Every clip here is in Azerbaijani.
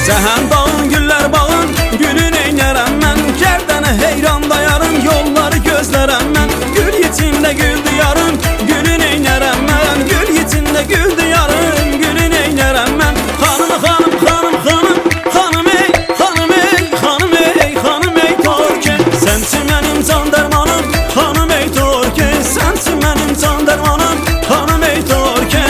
Cəhən dağın, güllər bağın, gülün eynərəm mən. Gərdəni heyran dayarım, yolları gözlərəm mən. Gül içində gül diyarım, gülün eynərəm mən. Gül içində gül diyarım, gülün eynərəm mən. Xanım, xanım, xanım, xanım, xanım ey, xanım ey, xanım ey, xanım ey Türkiye. Sənsin mənim can dərmanım, xanım ey Türkiye. Sənsin mənim can dərmanım, xanım ey Türkiye.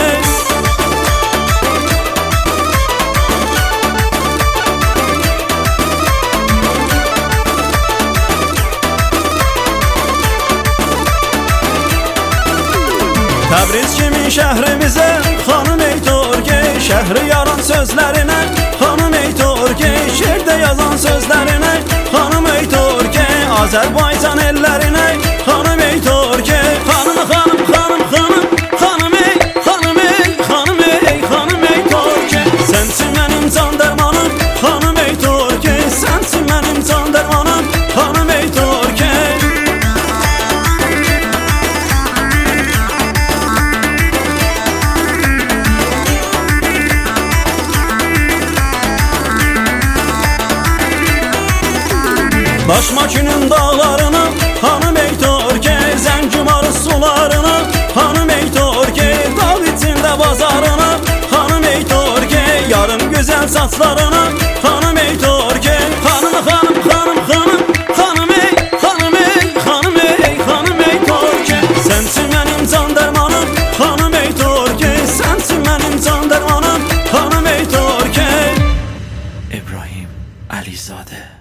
Təbriz kimin şəhrimizə, xanım ey Türkiye. Şəhri yaran sözlərinə, xanım ey Türkiye. Şeirdə yazan sözlərinə, xanım ey Türkiye. Azərbaycan ellərinə, xanım ey Türkiye. Xanım, xanım, xanım, xanım, xanım ey, xanım ey, xanım ey, xanım ey Türkiye. Sənsin mənim can dərmanım, xanım ey Türkiye. Sənsin mənim can dərmanım, xanım ey Türkiye. Daşmakin'in dağlarına, hanım ey Türkiye. Zəngimarın sularına, hanım ey Türkiye. Dağ içində bazarına, hanım ey Türkiye. Yarım güzel saçlarına, hanım ey Türkiye. Hanım, hanım, hanım, hanım, hanım ey, hanım ey, hanım ey, hanım ey Türkiye. Sənsin mənim can dərmanım, hanım ey Türkiye. Sənsin mənim can dərmanım, hanım ey Türkiye. İbrahim Alizade.